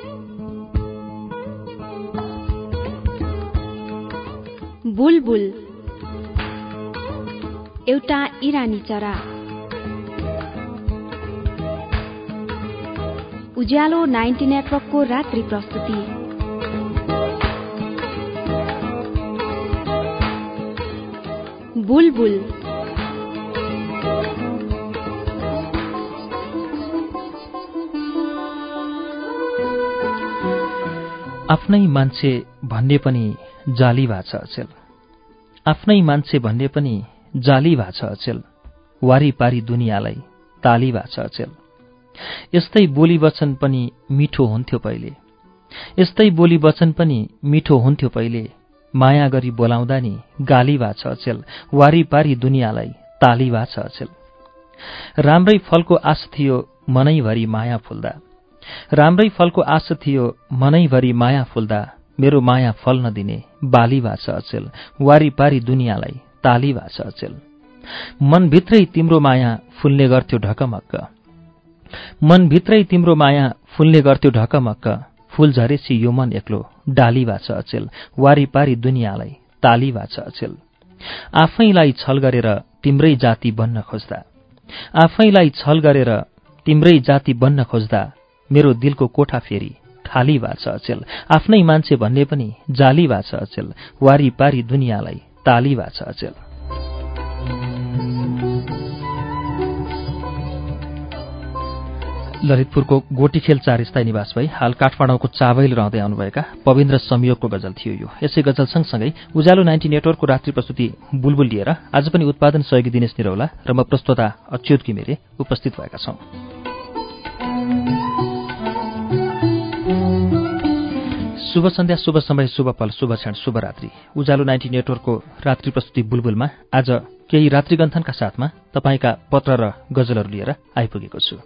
बुलबुल एउटा इरानी चरा। उज्यालो 90 नेटवर्कको रात्रि प्रस्तुति। बुलबुल आफ्नै मान्छे भन्ने पनि जाली भाछ अचेल, आफ्नै मान्छे भन्ने पनि जाली भाछ अचेल, वारीपारी दुनियाँलाई ताली भाछ अचेल। यस्तै बोली वचन पनि मिठो हुन्थ्यो पहिले, यस्तै बोली वचन पनि मिठो हुन्थ्यो पहिले, माया गरी बोलाउँदा नि गाली भाछ अचेल, वारीपारी दुनियाँलाई ताली भाछ अचेल। राम्रै फलको आश थियो मनैभरि माया फुल्दा, राम्रै फलको आश थियो मनैभरि माया फुल्दा, मेरो माया फल नदिने बाली भाछ अचेल, वारीपारी दुनियाँलाई ताली भाछ अचेल। मनभित्रै तिम्रो माया फुल्ने गर्थ्यो ढकमक्क, मनभित्रै तिम्रो माया फुल्ने गर्थ्यो ढकमक्क, फूल झरेपछि यो मन एक्लो डाली भाछ अचेल, वारीपारी दुनियाँलाई ताली भाछ अचेल। आफैलाई छल गरेर तिम्रै जाति बन्न खोज्दा, आफैलाई छल गरेर तिम्रै जाति बन्न खोज्दा, मेरो दिलको कोठा फेरि खाली भाछ अचेल, आफ्नै मान्छे भन्ने पनि जाली भाछ अचेल, वारीपारी दुनियाँलाई ताली भाछ अचेल। ललितपुरको गोटीखेल 4 स्थायी निवास भई हाल काठमाडौँको चाबैल रहँदै आउनुभएका पविन्द्र संयोगको गजल थियो यो। यसै गजल सँगसँगै उज्यालो 90 नेटवर्कको रात्रि प्रस्तुति बुलबुल लिएर आज पनि उत्पादन सहयोगी दिनेश निरौला र म प्रस्तोता अच्युत घिमिरे उपस्थित भएका छौं। शुभ सन्ध्या, शुभ समय, शुभ पल, शुभ क्षण, शुभ रात्रि। उज्यालो 90 नेटवर्कको रात्रि प्रस्तुति बुलबुलमा आज केही रात्रिगन्थनका साथमा तपाईका पत्र र गजलहरू लिएर आइपुगेको छु।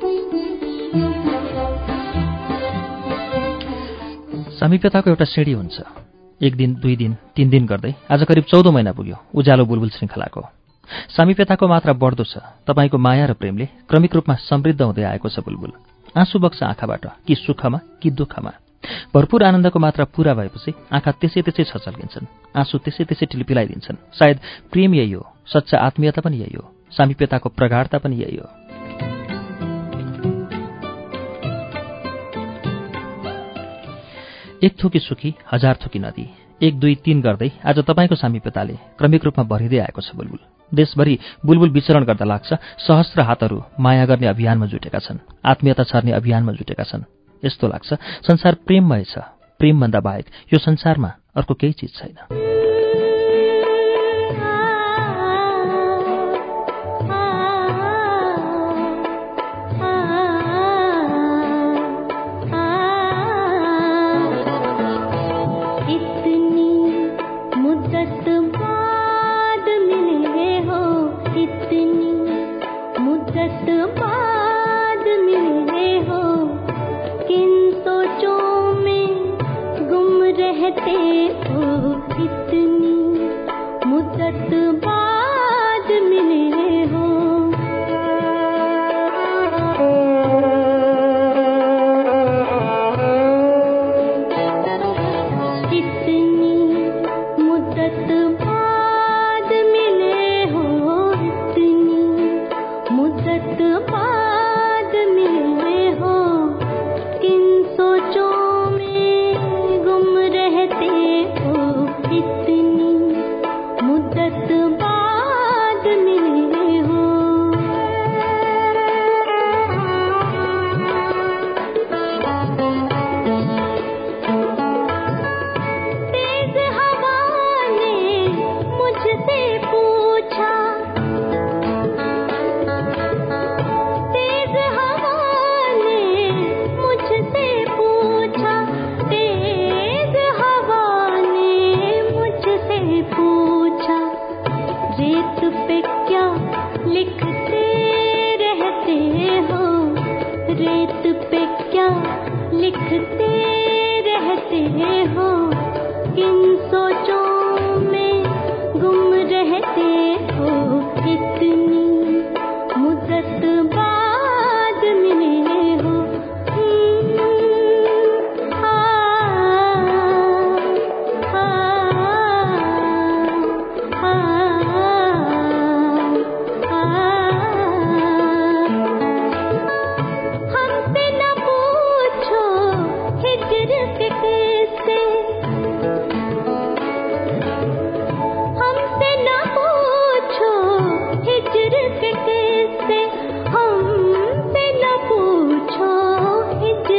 सामीप्यताको एउटा श्रेणी हुन्छ, 1 दिन, 2 दिन, 3 दिन गर्दै आज करिब 14 महिना पुग्यो उज्यालो बुलबुल श्रृङ्खलाको। सामीप्यताको मात्रा बढ्दो छ, तपाईको माया र प्रेमले क्रमिक रूपमा समृद्ध हुँदै आएको छ बुलबुल। आँसु बग्छ आँखाबाट, कि सुखमा कि दुःखमा। भरपूर आनन्दको मात्रा पूरा भएपछि आँखा त्यसै त्यसै छचल्किन्छन्, आँसु त्यसै त्यसै टिलपिलाइदिन्छन्। सायद प्रेम यही हो, सच्चा आत्मीयता पनि यही हो, सामीप्यताको प्रगाढता पनि यही हो। एक थोकी सुखी, 1000 थोकी नदी, 1, 2, 3 गर्दै आज तपाईँको सामीप्यताले क्रमिक रूपमा भरिँदै आएको छ बुलबुल। देशभरि बुलबुल विचरण गर्दा लाग्छ सहस्र हातहरू माया गर्ने अभियानमा जुटेका छन्, आत्मीयता छर्ने अभियानमा जुटेका छन्। यस्तो लाग्छ संसार प्रेममय छ, प्रेमभन्दा बाहेक यो संसारमा अर्को केही चिज छैन। रहते हो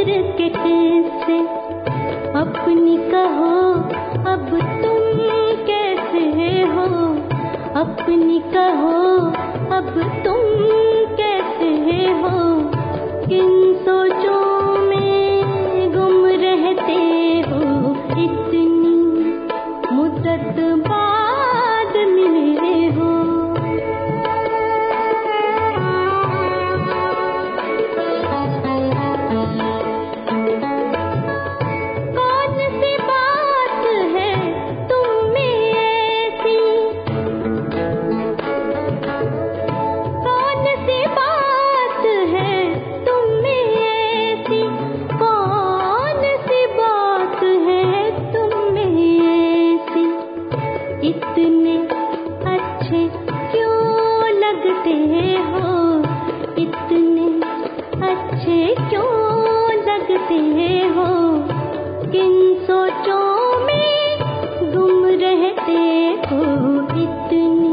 क्रिकेट से। अपनी कहो अब तुम कैसे हो, अपनी कहो अब तुम कैसे हो। किन सोचों में गुम रहते हो, इतनी मुद्दत बाद मिले हो। कौन सी बात है तुम में ऐसी, कौन सी बात है तुम में ऐसी, कौन सी बात है तुम में ऐसी। इतने अच्छे क्यों लगते हो, इतने अच्छे क्यों लगते हो। किन सोचों में गुम रहते हो, इतनी।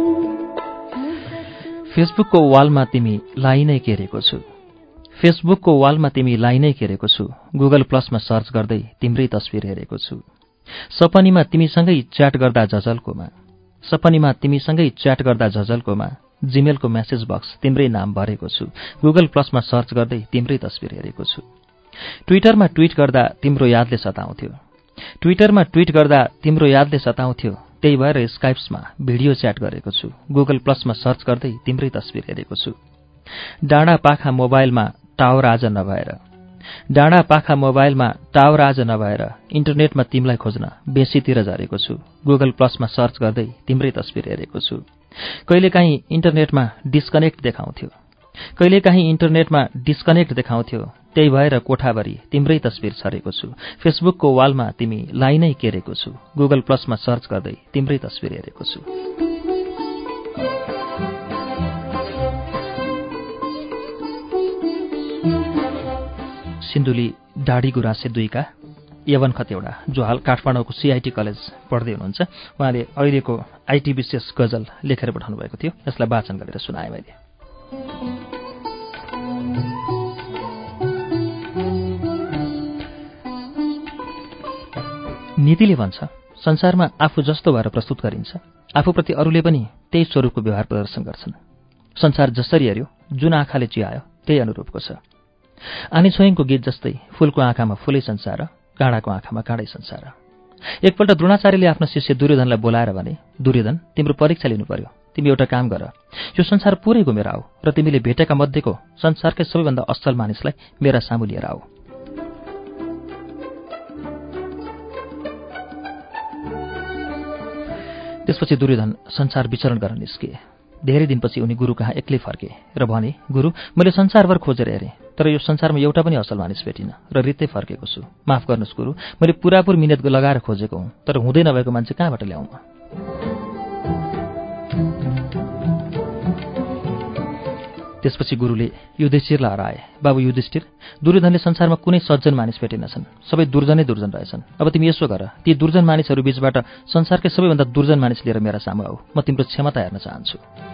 फेसबुकको वालमा तिमी लाई नै केरेको छु, फेसबुकको वालमा तिमी लाई नै केरेको छु। गुगल प्लसमा सर्च गर्दै तिम्रै तस्बिर हेरेको छु। सपनीमा तिमीसँगै च्याट गर्दा झझल्कोमा, सपनीमा तिमीसँगै च्याट गर्दा झझल्कोमा। जिमेलको मेसेज बक्स तिम्रै नाम भरेको छु। गुगल प्लसमा सर्च गर्दै तिम्रै तस्बिर हेरेको छु। ट्विटरमा ट्विट गर्दा तिम्रो यादले सताउँथ्यो, ट्विटरमा ट्विट गर्दा तिम्रो यादले सताउँथ्यो। त्यही भएर स्काइप्समा भिडियो च्याट गरेको छु। गुगल प्लसमा सर्च गर्दै तिम्रै तस्बिर हेरेको छु। डाँडा पाखा मोबाइलमा टावर आज नभएर, डाँडा पाखा मोबाइलमा टावर आज नभएर इन्टरनेटमा तिमीलाई खोज्न बेसीतिर झरेको छु। गुगल प्लसमा सर्च गर्दै तिम्रै तस्बिर हेरेको छु। कहिलेकाहीँ इन्टरनेटमा डिस्कनेक्ट देखाउँथ्यो, कहिलेकाहीँ इन्टरनेटमा डिस्कनेक्ट देखाउँथ्यो। त्यही भएर कोठाभरि तिम्रै तस्बिर छरेको छु। फेसबुकको वालमा तिमी लाई नै केरेको छु। गुगल प्लसमा सर्च गर्दै तिम्रै तस्बिर हेरेको छु। सिन्धुली डाडी गुराँसे 2 का यवन खतेवडा, जो हाल काठमाडौँको CIT कलेज पढ्दै हुनुहुन्छ, उहाँले अहिलेको IT विशेष गजल लेखेर पठाउनु भएको थियो। यसलाई वाचन गरेर सुनाएँ मैले। नीतिले भन्छ, संसारमा आफू जस्तो भएर प्रस्तुत गरिन्छ, आफूप्रति अरूले पनि त्यही स्वरूपको व्यवहार प्रदर्शन गर्छन्। संसार जसरी हेऱ्यो, जुन आँखाले चिहायो, त्यही अनुरूपको छ। आनी छोयङको गीत जस्तै फूलको आँखामा फूलै संसार, काँडाको आँखामा काँडै संसार। एकपल्ट द्रोणाचार्यले आफ्नो शिष्य दुर्योधनलाई बोलाएर भने, दुर्योधन, तिम्रो परीक्षा लिनु पर्यो। तिमी एउटा काम गर, यो संसार पुरै घुमेर आऊ र तिमीले भेटेका मध्येको संसारकै सबैभन्दा असल मानिसलाई मेरा सामु लिएर आऊ। त्यसपछि दुर्योधन संसार विचरण गर्न निस्किए। धेरै दिनपछि उनी गुरु कहाँ एक्लै फर्के र भने, गुरु, मैले संसारभर खोजेर हेरेँ, तर यो संसारमा एउटा पनि असल मानिस भेटिन र रित्तै फर्केको छु। माफ गर्नुहोस् गुरु, मैले पुरापुर मिहिनेत लगाएर खोजेको हुँ, तर हुँदै नभएको मान्छे कहाँबाट ल्याउँ म? त्यसपछि गुरुले युधिष्ठिरलाई हराए। बाबु युधिष्ठिर, दुर्योधनले संसारमा कुनै सज्जन मानिस भेटेनछन्, सबै दुर्जनै दुर्जन रहेछन्। अब तिमी यसो गर, ती दुर्जन मानिसहरू बीचबाट संसारकै सबैभन्दा दुर्जन मानिस लिएर मेरा सामु आऊ। म तिम्रो क्षमता हेर्न चाहन्छु।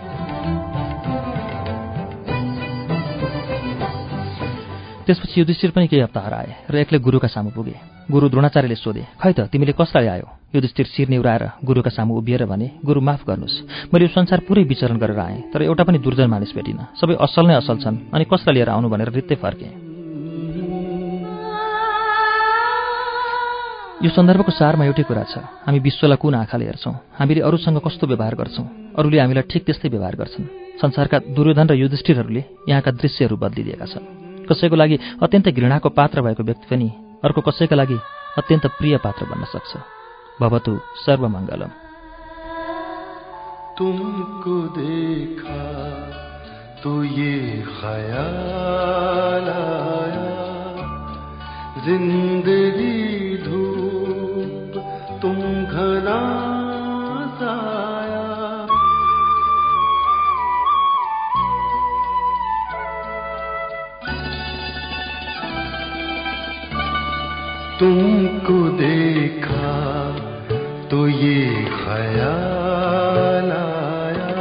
त्यसपछि युधिष्ठिर पनि केही हप्ता हराए र एक्लै गुरुका सामु पुगे। गुरु द्रोणाचार्यले सोधे, खै त तिमीले कसलाई ल्यायो? युधिष्ठिर शिर निहुराएर गुरुका सामु उभिएर भने, गुरु माफ गर्नुहोस्, मैले यो संसार पुरै विचरण गरेर आएँ, तर एउटा पनि दुर्जन मानिस भेटिन। सबै असल नै असल छन्, अनि कसलाई लिएर आउनु भनेर रित्तै फर्केँ। यो सन्दर्भको सारमा एउटै कुरा छ, हामी विश्वलाई कुन आँखाले हेर्छौँ, हामीले अरूसँग कस्तो व्यवहार गर्छौँ, अरूले हामीलाई ठिक त्यस्तै व्यवहार गर्छन्। संसारका दुर्योधन र युधिष्ठिरहरूले यहाँका दृश्यहरू बदलिदिएका छन्। कसैको लागि अत्यन्तै घृणाको पात्र भएको व्यक्ति पनि अर्को कसैका लागि अत्यन्त प्रिय पात्र बन्न सक्छ। भवतु सर्वमङ्गलम। तुमको देखा तो ये ख्याल आया, जिंदगी धूप तुम घना साया। तुमको देखा तो ये ख्याल आया,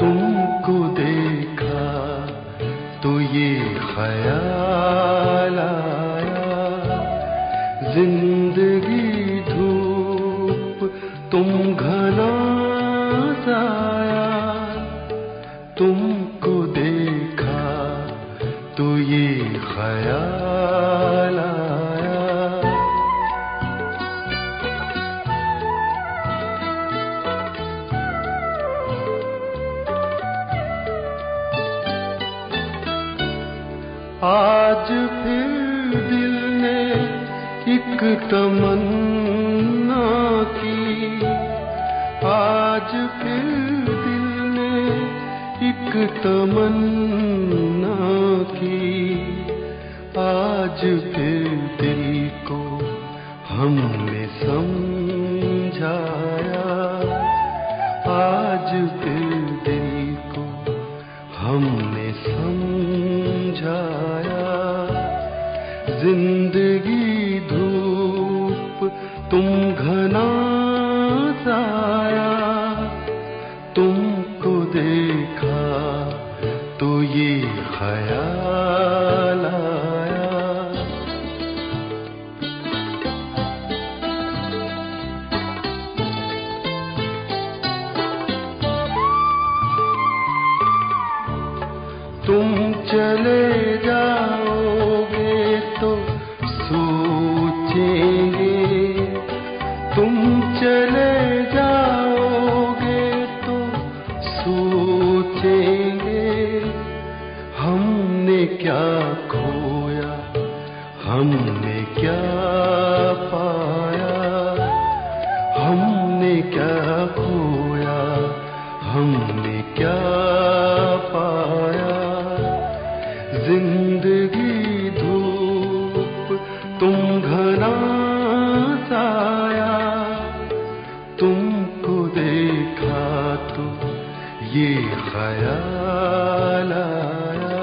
तुमको देखा तो ये ख्याल तमन्ना की, आज फिर दिल ने एक तमन्ना की, आज फिर दिल को हमने समझाया, आज फिर दिल को हमने समझाया। जिंदगी धूप तुम घना साया, तुमको देखा तो ये ख्याल आया। तुम चले जाओगे तो सोचेंगे, तुम चले जाओगे तो सोचेंगे, हमने क्या खोया, हमने क्या पाया, हमने क्या खोया, हमने क्या पाया। जिंदगी धूप तुम घना साया, तुमको देखा तो ये ख्याल आया।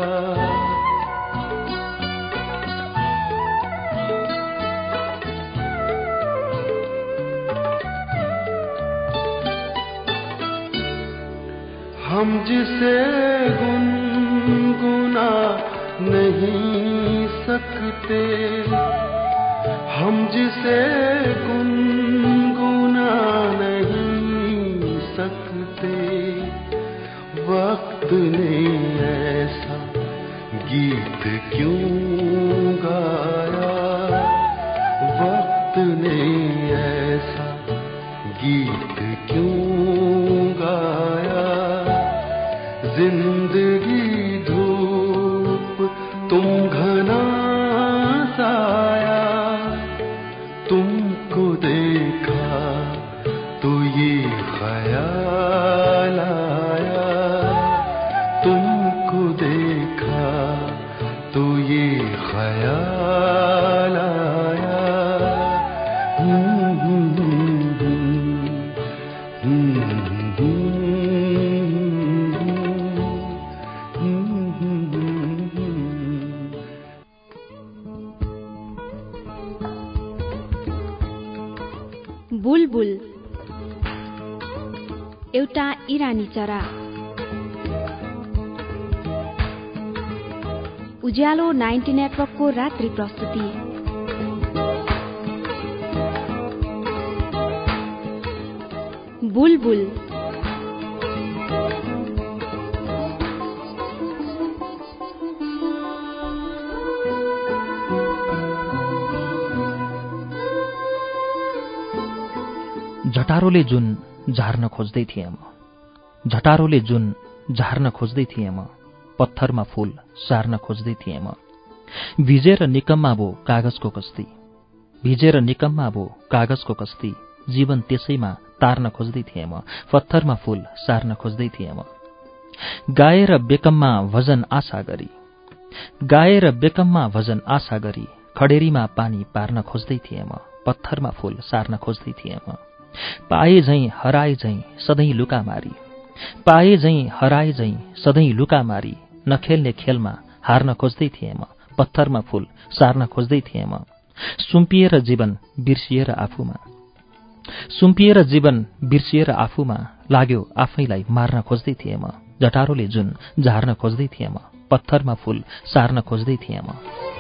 हम जिसे गुनगुना नहीं सकते, हम जिसे गुनगुना नहीं सकते, वक्त ने ऐसा गीत क्यों गाया, वक्त ने ऐसा गीत क्यों गाया। जिंदगी धूप तुम घना साया, तुमको देखा तो ये ख्याल आया, तुमको देखा तो ये ख्याल आया। बुलबुल एउटा इरानी चरा। उज्यालो 90 नेटवर्कको रात्रि प्रस्तुति। बुलबुल झटारोले जुन झार्न खोज्दै थिएँ म, झटारोले जुन झार्न खोज्दै थिएँ म, पत्थरमा फूल सार्न खोज्दै थिएँ म। भिजेर निकम्मा भो कागजको कस्ती, भिजेर निकम्मा भो कागजको कस्ती, जीवन त्यसैमा तार्न खोज्दै थिएँ म, पत्थरमा फूल सार्न खोज्दै थिएँ म। गाएर बेकममा भजन आशा गरी, गाएर बेकममा भजन आशा गरी, खडेरीमा पानी पार्न खोज्दै थिएँ म, पत्थरमा फूल सार्न खोज्दै थिएँ म। पाए झैं हराए झैं सधैँ लुका मारी, पाए झैं हराए झैं सधैँ लुका मारी, नखेल्ने खेलमा हार्न खोज्दै थिएँ म, पत्थरमा फूल सार्न खोज्दै थिएँ म। सुम्पिएर जीवन बिर्सिएर आफूमा, सुम्पिएर जीवन बिर्सिएर आफूमा, लाग्यो आफैलाई मार्न खोज्दै थिएँ म। झटारोले जुन झार्न खोज्दै थिएँ म, पत्थरमा फूल सार्न खोज्दै थिएँ म।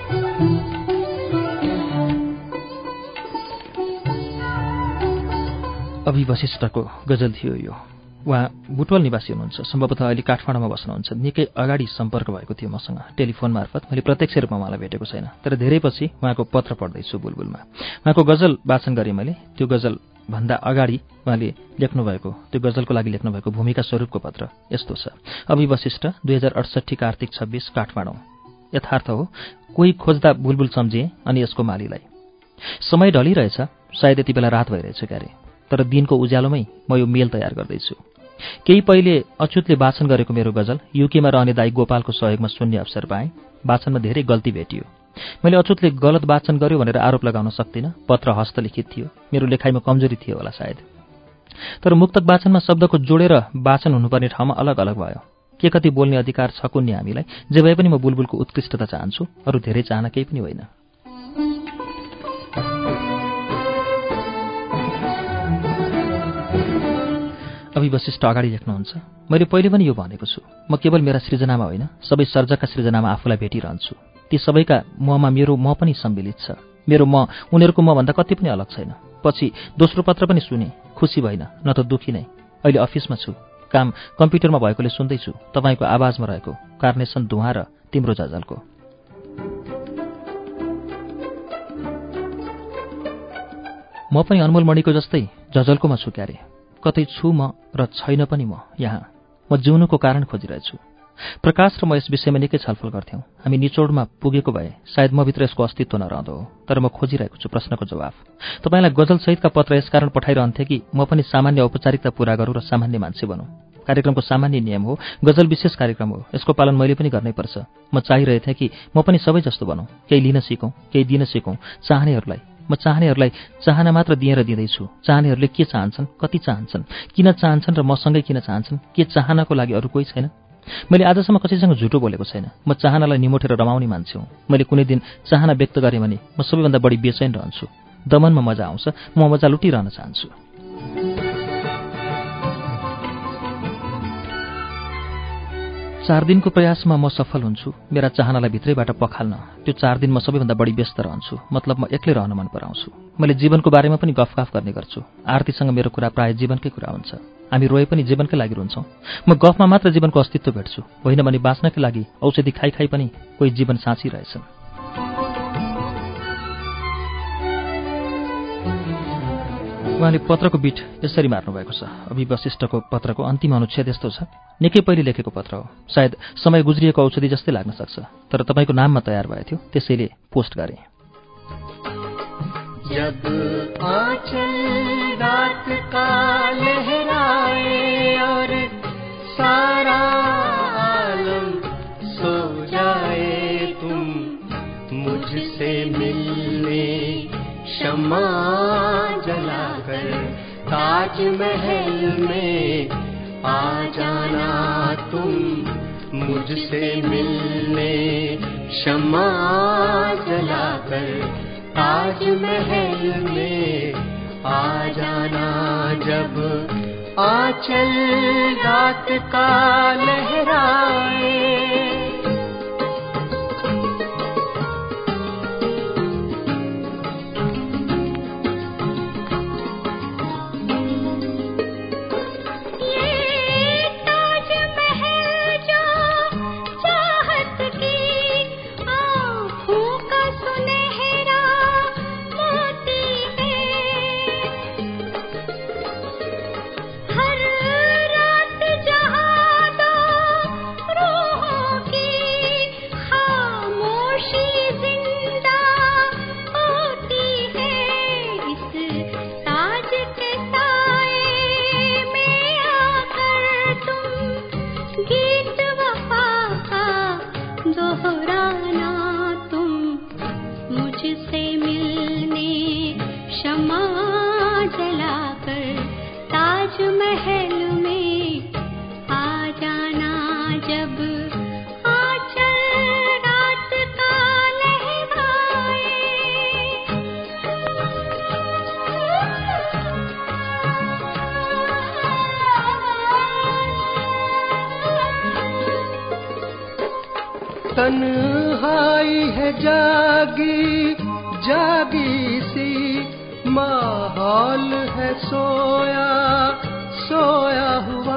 अभि वशिष्ठको गजल थियो यो। उहाँ बुटवल निवासी हुनुहुन्छ, सम्भवतः अहिले काठमाडौँमा बस्नुहुन्छ। निकै अगाडि सम्पर्क भएको थियो मसँग टेलिफोन मार्फत। मैले प्रत्यक्ष रूपमा उहाँलाई भेटेको छैन, तर धेरै पछि उहाँको पत्र पढ्दैछु बुलबुलमा। उहाँको गजल वाचन गरेँ मैले। त्यो गजल भन्दा अगाडि उहाँले लेख्नुभएको, त्यो गजलको लागि लेख्नुभएको भूमिका स्वरूपको पत्र यस्तो छ। अभि वशिष्ठ 2068 कार्तिक 26 काठमाडौँ। यथार्थ हो, कोही खोज्दा बुलबुल सम्झिए अनि यसको मालीलाई। समय ढलिरहेछ, सायद यति बेला रात भइरहेछ क्यारे, तर दिनको उज्यालोमै म यो मेल तयार गर्दैछु। केही पहिले अच्युतले वाचन गरेको मेरो गजल युकेमा रहने दाई गोपालको सहयोगमा सुन्ने अवसर पाएँ। वाचनमा धेरै गल्ती भेटियो। मैले अच्युतले गलत वाचन गर्यो भनेर आरोप लगाउन सक्दिनँ। पत्र हस्तलिखित थियो, मेरो लेखाइमा कमजोरी थियो होला सायद। तर मुक्तक वाचनमा शब्दको जोडेर वाचन हुनुपर्ने ठाउँमा अलग अलग भयो। के कति बोल्ने अधिकार छ कुन्ने हामीलाई? जे भए पनि म बुलबुलको उत्कृष्टता चाहन्छु, अरू धेरै चाहना केही पनि होइन। अभिवशिष्ट अगाडि लेख्नुहुन्छ, मैले पहिले पनि यो भनेको छु, म केवल मेरा सृजनामा होइन, सबै सर्जकका सृजनामा आफूलाई भेटिरहन्छु। ती सबैका ममा मेरो म पनि सम्मिलित छ। मेरो म उनीहरूको मभन्दा कति पनि अलग छैन। पछि दोस्रो पत्र पनि सुने, खुसी भइन, न त दुखी नै। अहिले अफिसमा छु, काम कम्प्युटरमा भएकोले सुन्दैछु, तपाईँको आवाजमा रहेको कार्नेसन धुवा र तिम्रो जजलको। म पनि अनमोल मणिको जस्तै जजलकोमा छु क्यारे। कतै छु म र छैन पनि म यहाँ। म जिउनुको कारण खोजिरहेछु। प्रकाश र म यस विषयमा निकै छलफल गर्थ्यौँ। हामी निचोडमा पुगेको भए सायद म भित्र यसको अस्तित्व नरहँदो हो। तर म खोजिरहेको छु प्रश्नको जवाफ। तपाईँलाई गजलसहितका पत्र यसकारण पठाइरहन्थे कि म पनि सामान्य औपचारिकता पूरा गरौँ र सामान्य मान्छे बनौँ। कार्यक्रमको सामान्य नियम हो, गजल विशेष कार्यक्रम हो, यसको पालन मैले पनि गर्नै पर्छ। म चाहिरहेथेँ कि म पनि सबै जस्तो बनौँ, केही लिन सिकौँ, केही दिन सिकौँ चाहनेहरूलाई। म चाहनेहरूलाई चाहना मात्र दिएर दिँदैछु। चाहनेहरूले के चाहन्छन्, कति चाहन्छन्, किन चाहन्छन् र मसँगै किन चाहन्छन्, के चाहनाको लागि अरू कोही छैन? मैले आजसम्म कसैसँग झुटो बोलेको छैन। म चाहनालाई निमोठेर रमाउने मान्छे हुँ। मैले कुनै दिन चाहना व्यक्त गरेँ भने म सबैभन्दा बढी बेचैन रहन्छु। दमनमा मजा आउँछ, म मजा लुटिरहन चाहन्छु। 4 दिनको प्रयासमा म सफल हुन्छु। मेरा चाहनालाई भित्रैबाट पखाल्न त्यो 4 दिन म सबैभन्दा बढी व्यस्त रहन्छु। मतलब म एक्लै रहन मन पराउँछु। मैले जीवनको बारेमा पनि गफगाफ गर्ने गर्छु। आरतीसँग मेरो कुरा प्राय जीवनकै कुरा हुन्छ। हामी रोए पनि जीवनकै लागि रुन्छौँ। म गफमा मात्र जीवनको अस्तित्व भेट्छु, होइन भने बाँच्नकै लागि औषधि खाइ खाइ पनि कोही जीवन साँचिरहेछन्। उहाँले पत्रको बिट यसरी मार्नुभएको छ। अभिवशिष्टको पत्रको अन्तिम अनुच्छेद यस्तो छ, निकै पहिले लेखेको पत्र हो। सायद समय गुज्रिएको औषधि जस्तै लाग्न सक्छ, तर तपाईँको नाममा तयार भयो थियो, त्यसैले पोस्ट गरेँ। जब आँचल रात का लहराए और सारा आलम सो जाए, तुम मुझसे मिलने शम्मा जलाकर ताजमहल में आ जाना, तुम मुझसे मिलने शम्मा जलाकर ताजमहल में आ जाना। जब आँचल रात का लहराए, तन्हाई है जागी जागी सी, माहौल है सोया सोया हुआ,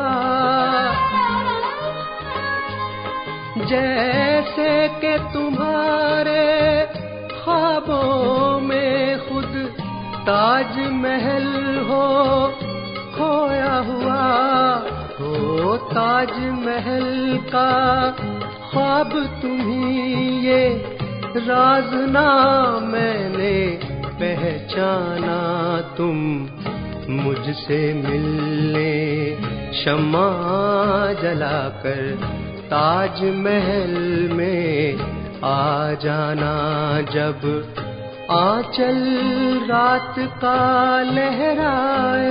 जैसे कि तुम्हारे ख्वाबों में खुद ताजमहल हो खोया हुआ। हो ताजमहल का ख्वाब तुम्ही, ये राज ना मैंने पहचाना तुम मुझसे मिलने शम्मा जलाकर ताजमहल में आ जाना। जब आंचल रात का लहराए,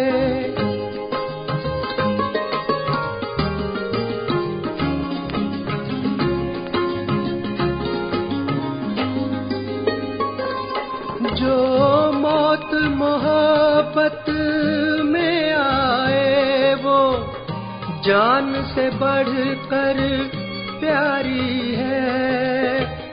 जो मौत मोहब्बत में आए वो जान से बढ़कर प्यारी है।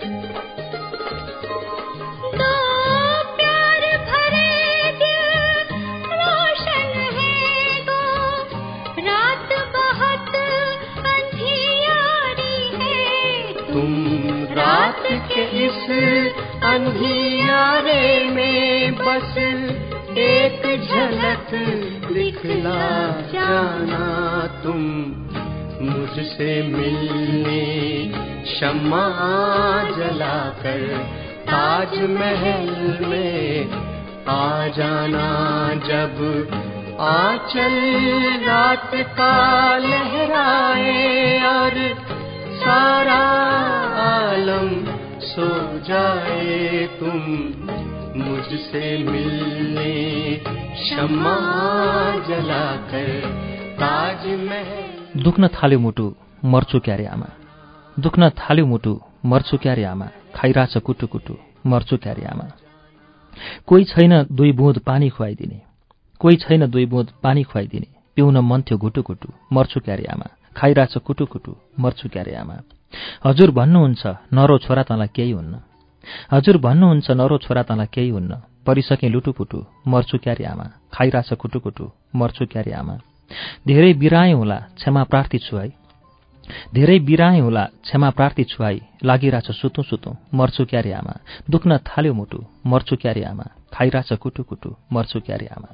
तो प्यार भरे दिल रोशन है गो, रात बहुत अंधियारी है। तुम रात के इस अंधियारे में बस एक झलक दिखला जाना। तुम मुझसे मिलने शम्मा जलाकर ताजमहल में आ जाना। जब आंचल रात का लहराए और सारा आलम सो जाए, तुम मुझसे मिलने शम्मा जलाकर ताजमहल। दुख्न थाल्यो मुटु मर्छु क्यारे आमा, दुख्न थाल्यो मुटु मर्छु क्यारे आमा, खाइराछ कुटु कुटु मर्छु क्यारे आमा। कोही छैन दुई बुँद पानी खुवाइदिने, कोही छैन दुई बुँद पानी खुवाइदिने, पिउन मन थियो घुटु घुटु मर्छु क्यारे आमा, खाइराछ कुटु कुटु मर्छु क्यारे आमा। हजुर भन्नुहुन्छ नरो छोरा तँलाई केही हुन्न, हजुर भन्नुहुन्छ नरो छोरा तँलाई केही हुन्न, परिसकेँ लुटुपुटु मर्छु क्यारे आमा, खाइराछ कुटु कुटु मर्छु क्यारे आमा। धेरै बिराएँ होला क्षमा प्रार्थी छु है, धेरै बिराएँ होला क्षमा प्रार्थी छु है, लागिराछ सुतुँ सुतुँ मर्छु क्यारे आमा। दुख्न थाल्यो मुटु मर्छु क्यारे आमा, खाइराछ कुटु कुटु मर्छु क्यारे आमा।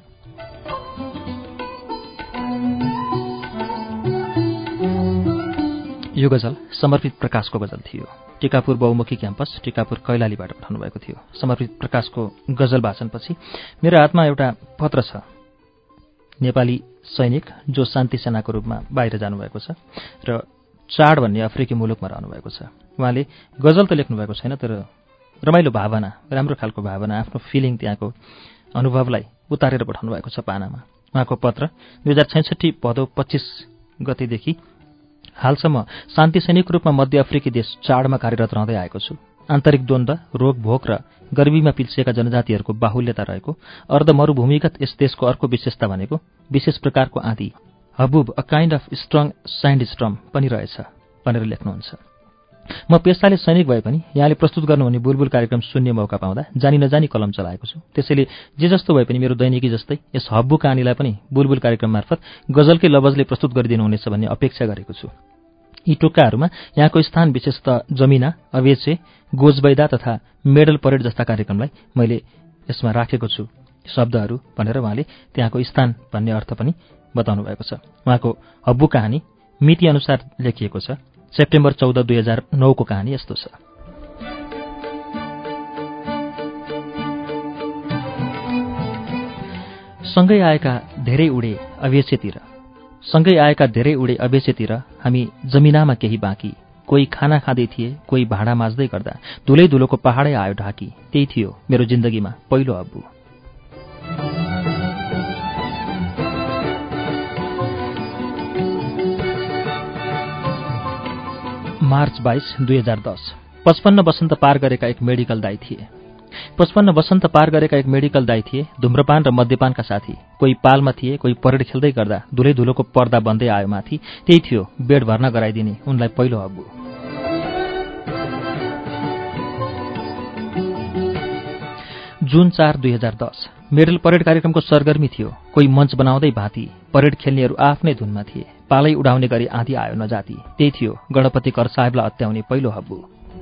यो गजल समर्पित प्रकाशको गजल थियो। टिकापुर बहुमुखी क्याम्पस टिकापुर कैलालीबाट पठाउनु भएको थियो। समर्पित प्रकाशको गजल वाचनपछि मेरो हातमा एउटा पत्र छ। नेपाली सैनिक जो शान्ति सेनाको रूपमा बाहिर जानुभएको छ र चाड भन्ने अफ्रिकी मुलुकमा रहनुभएको छ। उहाँले गजल त लेख्नुभएको छैन, तर रमाइलो भावना, राम्रो खालको भावना, आफ्नो फिलिङ, त्यहाँको अनुभवलाई उतारेर पठाउनु भएको छ पानामा। उहाँको पत्र 2066 भदौ 25 गतेदेखि हालसम्म शान्ति सैनिकको रूपमा मध्य अफ्रिकी देश चाडमा कार्यरत रहँदै आएको छु। आन्तरिक द्वन्द्व, रोग भोग र गर्मीमा पिल्सिएका जनजातिहरूको बाहुल्यता रहेको अर्ध मरुभूमिगत यस देशको अर्को विशेषता भनेको विशेष प्रकारको आँधी, हबुब, a kind of strong sand storm पनि रहेछ भनेर लेख्नुहुन्छ। म पेसाले सैनिक भए पनि यहाँले प्रस्तुत गर्नुहुने बुलबुल कार्यक्रम सुन्ने मौका पाउँदा जानी नजानी कलम चलाएको छु। त्यसैले जे जस्तो भए पनि मेरो दैनिकी जस्तै यस हब्बु कहानीलाई पनि बुलबुल कार्यक्रम मार्फत गजलकै लवजले प्रस्तुत गरिदिनुहुनेछ भन्ने अपेक्षा गरेको छु। यी टुक्काहरूमा यहाँको स्थान विशेषतः जमिना, अवेचे, गोजबैदा तथा मेडल परेड जस्ता कार्यक्रमलाई मैले यसमा राखेको छु शब्दहरू भनेर उहाँले त्यहाँको स्थान भन्ने अर्थ पनि बताउनु भएको छ। उहाँको हब्बु कहानी मिति अनुसार लेखिएको छ। सेप्टेम्बर 14, 2009 को कहानी यस्तो छ। सँगै आएका धेरै उडे अवेचेतिर, सँगै आएका धेरै उडे अवेचेतिर, हामी जमिनामा केही बाँकी, कोही खाना खाँदै थिए, कोही भाँडा माझ्दै गर्दा धुलै धुलोको पहाडै आयो ढाकी। त्यही थियो मेरो जिन्दगीमा पहिलो हब्बु। मार्च 22, 2010। 55 वसन्त पार गरेका एक मेडिकल दाई थिए। 55 वसन्त पार गरेका एक मेडिकल दाई थिए, धुम्रपान र मद्यपानका साथी। कोही पालमा थिए, कोही परेड खेल्दै गर्दा धुलै धुलोको पर्दा बन्दै आयो माथि। त्यही थियो बेड भर्ना गराइदिने उनलाई पहिलो हब्बु। जुन 4, 2010। मेडल परेड कार्यक्रमको सरगर्मी थियो। कोही मञ्च बनाउँदै भाँती, परेड खेल्नेहरू आफ्नै धुनमा थिए। पालै उडाउने गरी आँधी आयो नजाती। त्यही थियो गणपति कर साहेबलाई अत्याउने पहिलो हब्बु।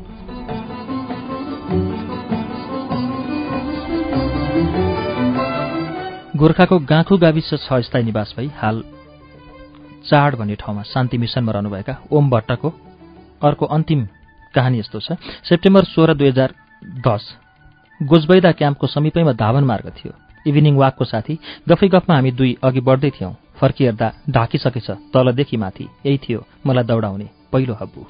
गोर्खाको गाँखु गाविस 6 स्थायी निवास भई हाल चाड भन्ने ठाउँमा शान्ति मिसनमा रहनुभएका ओम भट्टको अर्को अन्तिम कहानी यस्तो छ। सेप्टेम्बर 16, 2010 गोजबैदा क्याम्पको समीपैमा धावन मार्ग थियो। इभिनिङ वाकको साथी गफै गफमा हामी दुई अघि बढ्दै थियौँ। फर्किहेर्दा ढाकिसकेछ तलदेखि माथि। यही थियो मलाई दौडाउने पहिलो हब्बु।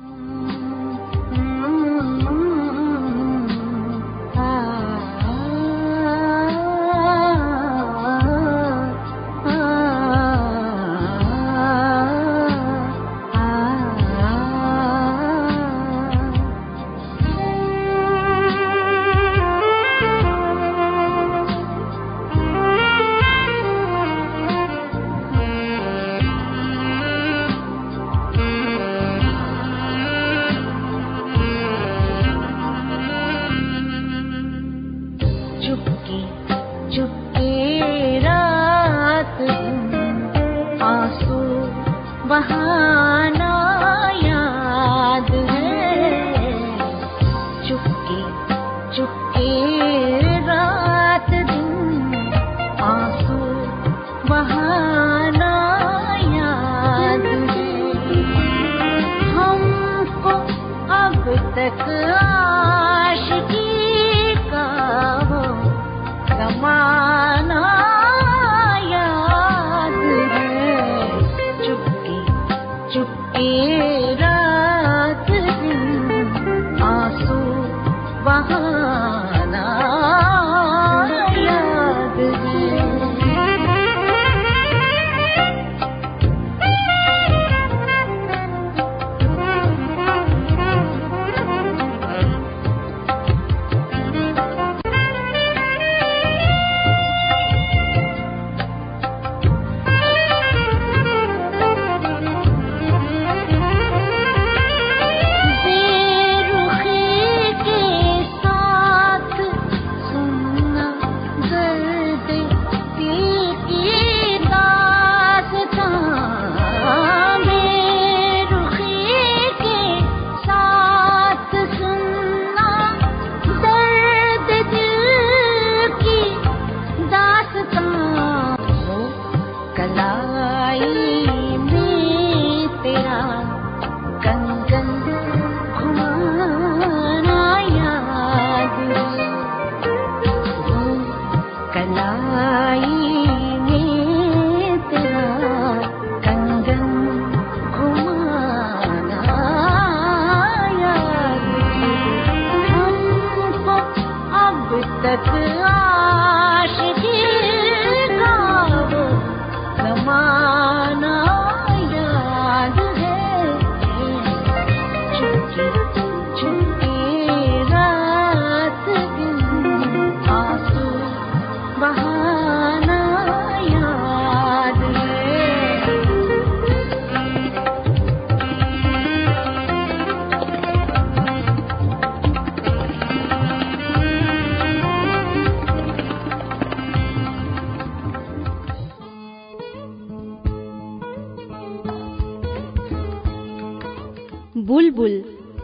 बुलबुल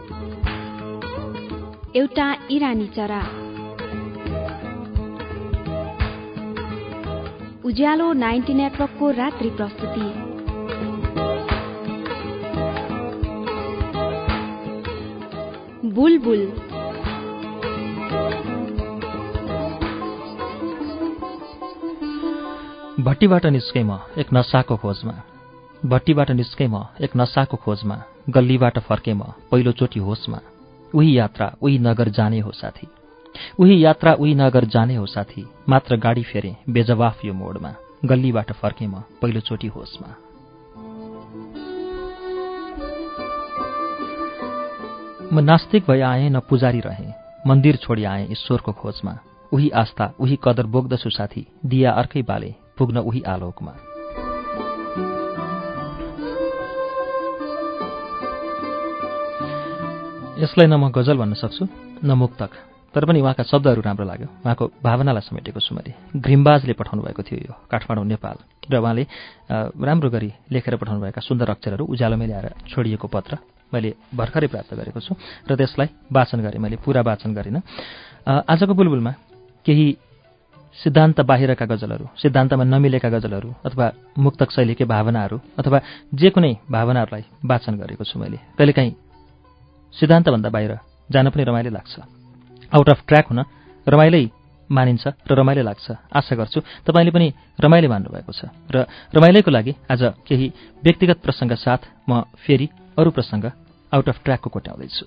एउटा इरानी चरा। उज्यालो 90 नेटवर्कको रात्रि प्रस्तुति। बुलबुल भट्टीबाट निस्के म एक नसाको खोजमा। भट्टीबाट निस्के म एक नसाको खोजमा। गल्लीबाट फर्के म पहिलोचोटि होसमा। उही यात्रा उही नगर जाने हो साथी। उही यात्रा उही नगर जाने हो साथी। मात्र गाडी फेरे बेजवाफ यो मोडमा। गल्लीबाट फर्के म पहिलोचोटि होसमा। म नास्तिक भई आएँ न पुजारी रहेँ। मन्दिर छोडी आएँ ईश्वरको खोजमा। उही आस्था उही कदर बोक्दछु साथी। दिया अर्कै बाले पुग्न उही आलोकमा। यसलाई न म गजल भन्न सक्छु न मुक्तक, तर पनि उहाँका शब्दहरू राम्रो लाग्यो। उहाँको भावनालाई समेटेको छु मैले। घ्रिमबाजले पठाउनु भएको थियो यो काठमाडौँ नेपाल, र उहाँले राम्रो गरी लेखेर पठाउनुभएका सुन्दर अक्षरहरू उज्यालोमै ल्याएर छोडिएको पत्र मैले भर्खरै प्राप्त गरेको छु र त्यसलाई वाचन गरेँ। मैले पुरा वाचन गरिनँ। आजको बुलबुलमा केही सिद्धान्त बाहिरका गजलहरू, सिद्धान्तमा नमिलेका गजलहरू अथवा मुक्तक शैलीकै भावनाहरू अथवा जे कुनै भावनाहरूलाई वाचन गरेको छु मैले। कहिलेकाहीँ सिद्धान्तभन्दा बाहिर जान पनि रमाइलो लाग्छ। आउट अफ ट्र्याक हुन रमाइलै मानिन्छ र रमाइलो लाग्छ। आशा गर्छु तपाईँले पनि रमाइलो मान्नुभएको छ र रमाइलोको लागि आज केही व्यक्तिगत प्रसङ्ग साथ म फेरि अरू प्रसङ्ग आउट अफ ट्र्याकको कोट्याउँदैछु।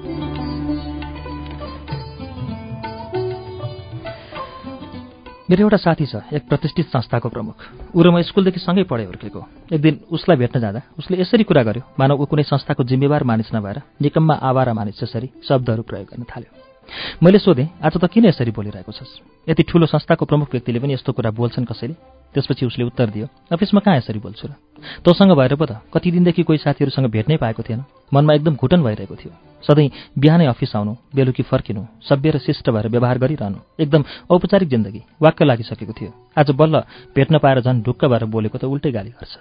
मेरो एउटा साथी छ, एक प्रतिष्ठित संस्थाको प्रमुख। ऊ र म स्कुलदेखि सँगै पढे हुर्केको। एक दिन उसलाई भेट्न जाँदा उसले यसरी कुरा गर्यो मानव ऊ कुनै संस्थाको जिम्मेवार मानिस नभएर निकम्मा आवारा मानिस जसरी शब्दहरू प्रयोग गर्न थाल्यो। मैले सोधेँ, आज त किन यसरी बोलिरहेको छस्? यति ठूलो संस्थाको प्रमुख व्यक्तिले पनि यस्तो कुरा बोल्छन् कसैले? त्यसपछि उसले उत्तर दियो, अफिसमा कहाँ यसरी बोल्छु र? तँसँग भएर पो त कति दिनदेखि कोही साथीहरूसँग भेट्नै पाएको थिएन। मनमा एकदम घुटन भइरहेको थियो। सधैँ बिहानै अफिस आउनु, बेलुकी फर्किनु, सभ्य र शिष्ट भएर व्यवहार गरिरहनु, एकदम औपचारिक जिन्दगी वाक्क लागिसकेको थियो। आज बल्ल भेट्न पाएर झन् ढुक्क भएर बोलेको त उल्टै गाली गर्छ।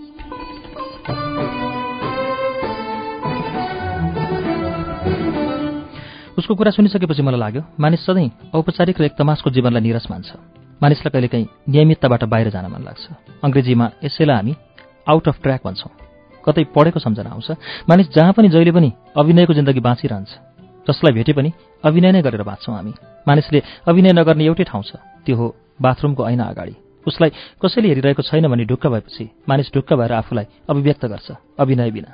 उसको कुरा सुनिसकेपछि मलाई लाग्यो मानिस सधैँ औपचारिक र एक तमासको जीवनलाई निरस मान्छ। मानिसलाई कहिलेकाहीँ नियमितताबाट बाहिर जान मन लाग्छ। अङ्ग्रेजीमा यसैलाई हामी आउट अफ ट्र्याक भन्छौँ। कतै पढेको सम्झना आउँछ, मानिस जहाँ पनि जहिले पनि अभिनयको जिन्दगी बाँचिरहन्छ। जसलाई भेटे पनि अभिनय नै गरेर बाँच्छौँ हामी। मानिसले अभिनय नगर्ने एउटै ठाउँ छ, त्यो हो बाथरुमको ऐना अगाडि। उसलाई कसैले हेरिरहेको छैन भनी ढुक्क भएपछि मानिस ढुक्क भएर आफूलाई अभिव्यक्त गर्छ, अभिनय बिना।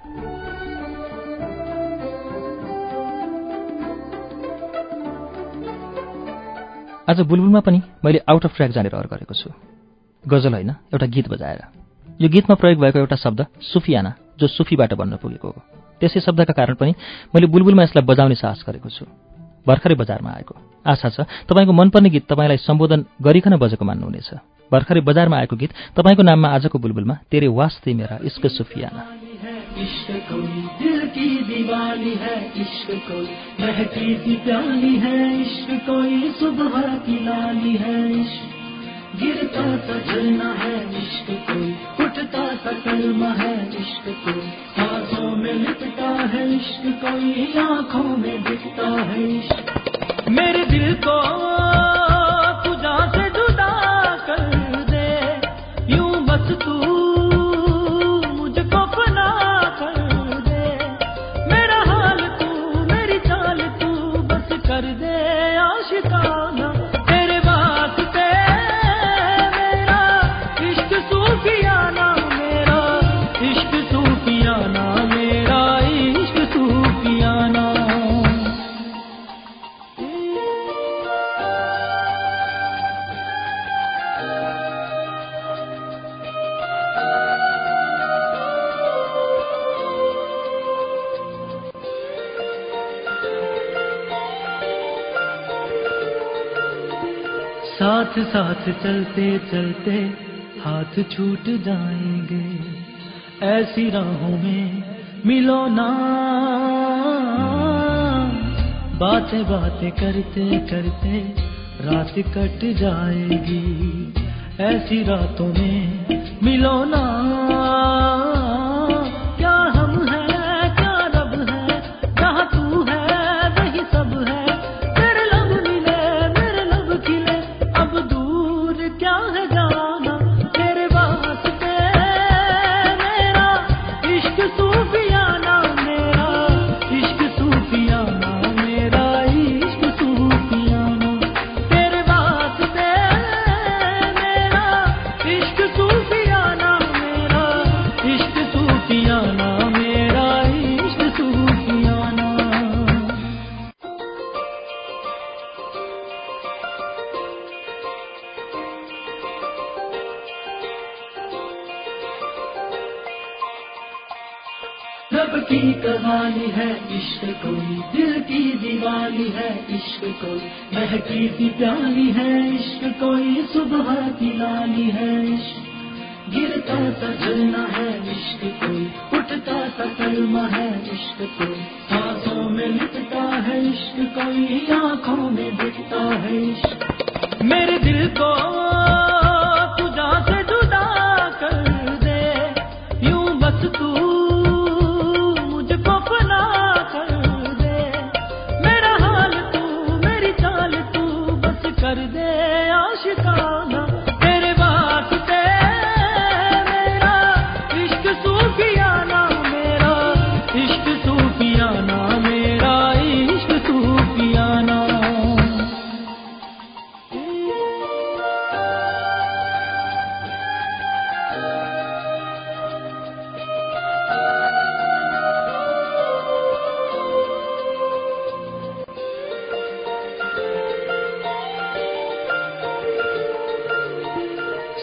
आज बुलबुलमा पनि मैले आउट अफ ट्र्याक जाने रहर गरेको छु। गजल होइन, एउटा गीत बजाएर। यो गीतमा प्रयोग भएको एउटा शब्द सुफियाना, जो सुफीबाट बन्न पुगेको हो। त्यसै शब्दका कारण पनि मैले बुलबुलमा यसलाई बजाउने साहस गरेको छु। भर्खरै बजारमा आएको। आशा छ तपाईँको मनपर्ने गीत तपाईँलाई सम्बोधन गरिकन बजेको मान्नुहुनेछ। भर्खरै बजारमा आएको गीत तपाईँको नाममा आजको बुलबुलमा तेरे वास्ते मेरा इश्क सुफियाना। इश्क कोई दिल की दीवानी है, इश्क कोई महकी सी प्याली है, इश्क कोई सुबह की लाली है, इश्क गिरता सा झरना है, इश्क कोई उठता सा कलमा है, इश्क कोई सांसों में लिपटा है, इश्क कोई आंखों में दिखता है, इश्क मेरे दिल को तुझा से जुदा कर दे, यूं बस तू कर दे आशिकाना, तेरे वास्ते मेरा इश्क सूफियाना, मेरा इश्क सूफियाना, मेरा इश्क सूफियाना। साथ साथ चलते चलते हाथ छूट जाएंगे, ऐसी राहों में मिलो ना, बातें बातें करते करते रात कट जाएगी, ऐसी रातों में मिलो ना, क्या हम हैं क्या रब है, जहाँ तू है वही सब है, तेरे लब मिले मेरे लब खिले, अब दूर क्या है जाना, तेरे वास्ते मेरा इश्क सूफियाना, मेरा इश्क सूफियाना, मेरा इश्क सूफियाना, तेरे वास्ते मेरा इश्क सूफियाना, मेरा इश्क सूफियाना, मेरा इश्क सूफियाना। रब की कहानी है इश्क कोई, दिल की दीवानी है इश्क कोई, महकी सी प्याली है इश्क कोई, सुबह की लाली है इश्क गिरता सा झरना है इश्क कोई, उठता सा कलमा है इश्क कोई, सांसों में लिपटा है इश्क कोई, आंखों में दिखता है इश्क मेरे दिल को तुझा से जुदा कर दे, यूं बस तू कर दे आशिकाना, तेरे वास्ते मेरा इश्क सूफियाना, मेरा इश्क सूफियाना, मेरा इश्क सूफियाना।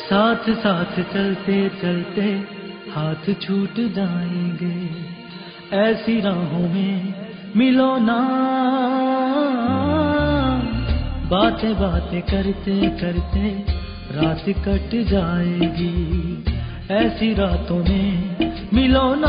साथ साथ चलते चलते हाथ छूट जाएंगे, ऐसी राहों में मिलो ना। बातें बातें करते करते रात कट जाएगी, ऐसी रातों में मिलो ना।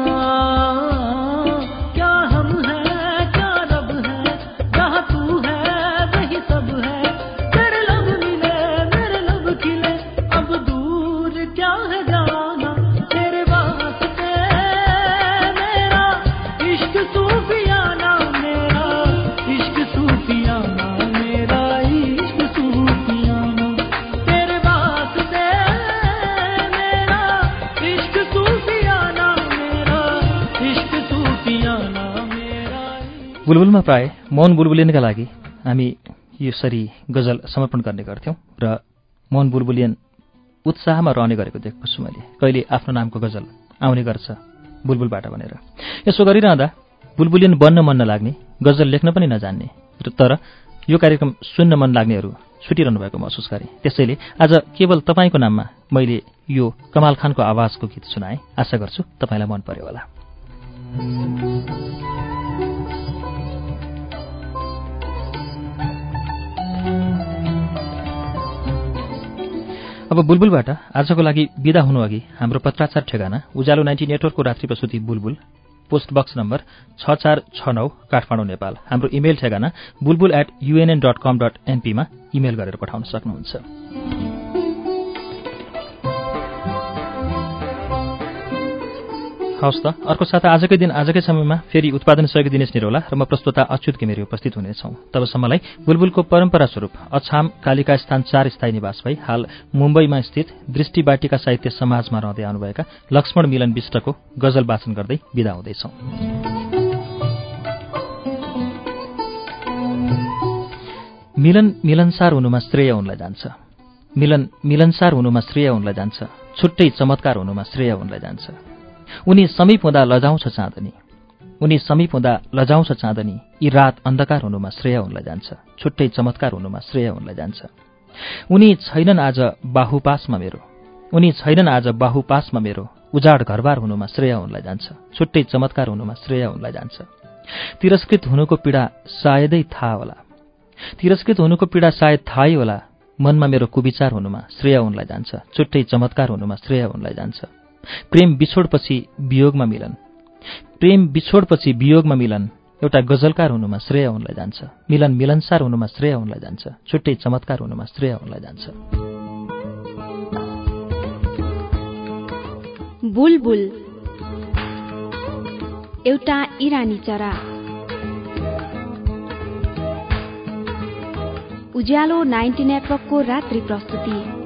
क्या हम हैं क्या रब है, जहाँ तू है वही सब है। तेरे लब मिले मेरे लब खिले, अब दूर क्या है जाना। तेरे वास्ते मेरा इश्क सूफियाना, मेरा इश्क सूफियाना, मेरा इश्क सूफियाना। तेरे वास्ते मेरा इश्क सूफियाना, मेरा इश्क सूफियाना, मेरा। बुलबुलमा प्राय मोहन बुलबुलियनका लागि हामी यसरी गजल समर्पण गर्ने गर्थ्यौं र मोहन बुलबुलियन उत्साहमा रहने गरेको देखेको छु मैले। कहिले आफ्नो नामको गजल आउने गर्छ बुलबुलबाट भनेर। यसो गरिरहँदा बुलबुलियन बन्न मन नलाग्ने, गजल लेख्न पनि नजान्ने, तर यो कार्यक्रम सुन्न मन लाग्नेहरू छुटिरहनु भएको महसुस गरेँ। त्यसैले आज केवल तपाईँको नाममा मैले यो कमाल खानको आवाजको गीत सुनाएँ। आशा गर्छु तपाईँलाई मन पर्यो होला। अब बुलबुलबाट आजको लागि बिदा हुनुअघि हाम्रो पत्राचार ठेगाना उज्यालो 90 नेटवर्कको रात्रि प्रस्तुति Bulbul, post box number 6469 Kathmandu Nepal. हाम्रो इमेल ठेगाना bulbul@unn.com.np मा इमेल गरेर पठाउन सक्नुहुन्छ। हवस् त, अर्को साता आजकै दिन आजकै समयमा फेरि उत्पादन सहयोगी दिनेश निरौला र म प्रस्तोता अच्युत घिमिरे उपस्थित हुनेछौँ। तबसम्मलाई बुलबुलको परम्परा स्वरूप अछाम कालिका स्थान 4 स्थायी निवास भई हाल मुम्बईमा स्थित दृष्टि बाटिका साहित्य समाजमा रहँदै आउनुभएका लक्ष्मण मिलन विष्टको गजल वाचन गर्दै बिदा हुँदैछौँ। मिलन मिलनसार हुनुमा श्रेय उनलाई जान्छ, मिलन मिलनसार हुनुमा श्रेय उनलाई जान्छ, छुट्टै चमत्कार हुनुमा श्रेय उनलाई जान्छ। उनी समीप हुँदा लजाउँछ चाँदनी, उनी समीप हुँदा लजाउँछ चाँदनी, यी रात अन्धकार हुनुमा श्रेय उनलाई जान्छ, छुट्टै चमत्कार हुनुमा श्रेय उनलाई जान्छ। उनी छैनन् आज बाहुपासमा मेरो, उनी छैनन् आज बाहुपासमा मेरो, उजाड घरबार हुनुमा श्रेय उनलाई जान्छ, छुट्टै चमत्कार हुनुमा श्रेय उनलाई जान्छ। तिरस्कृत हुनुको पीडा सायदै थाहा होला, तिरस्कृत हुनुको पीडा सायद थाहै होला, मनमा मेरो कुविचार हुनुमा श्रेय उनलाई जान्छ, छुट्टै चमत्कार हुनुमा श्रेय उनलाई जान्छ। प्रेम बिछोडपछि वियोगमा मिलन, प्रेम बिछोडपछि वियोगमा मिलन, एउटा गजलकार हुनुमा श्रेय उनलाई जान्छ, मिलन मिलनसार हुनुमा श्रेय उनलाई जान्छ, छुट्टै चमत्कार हुनुमा श्रेय उनलाई जान्छ। बुलबुल एउटा इरानी चरा। उज्यालो 90 नेटवर्कको रात्रि प्रस्तुति।